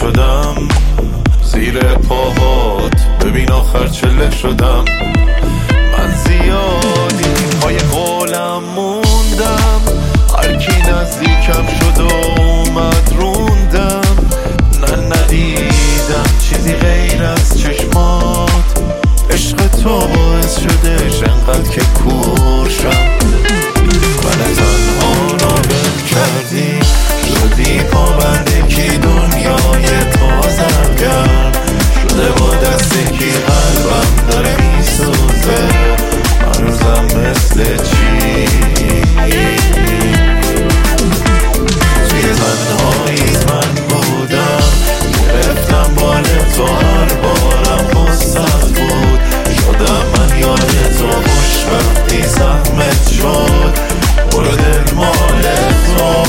شدم زیر پاهات، ببین آخر چله شدم. من زیادی پای قولم موندم، هرکی نزدیکم شد و اومد روندم. ندیدم چیزی غیر از چشمات، عشق تو باعث شدش انقدر که کورشم. من تنها رو بل کردی، شدی پابند کی دنیای تازرگرم شده، با دست کی قلبم داره میسوزه هنوزم مثل چی. توی تنهاییت من بودم، گرفتم بال تو هر بارم قصت بود. شدم من یاد تو خوشبختی زحمت شد، برو دل مال تو.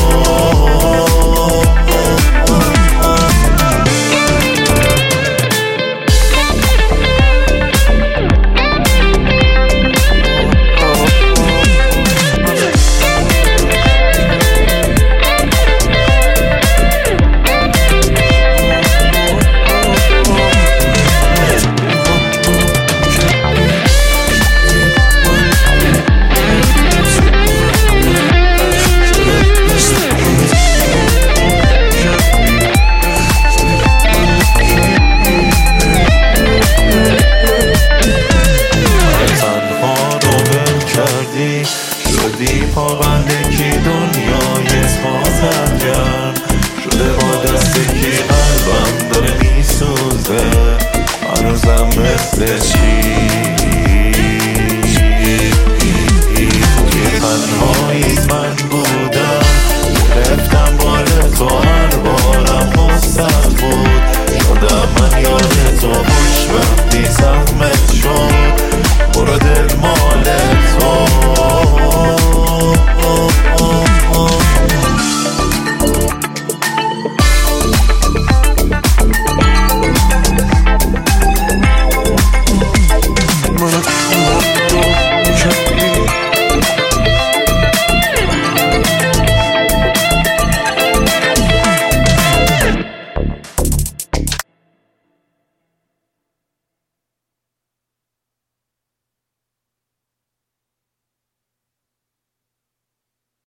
شدی پابند کی دنیای تازرگرم شده، با دست کی قلبم داره میسوزه هنوزم مثل چی.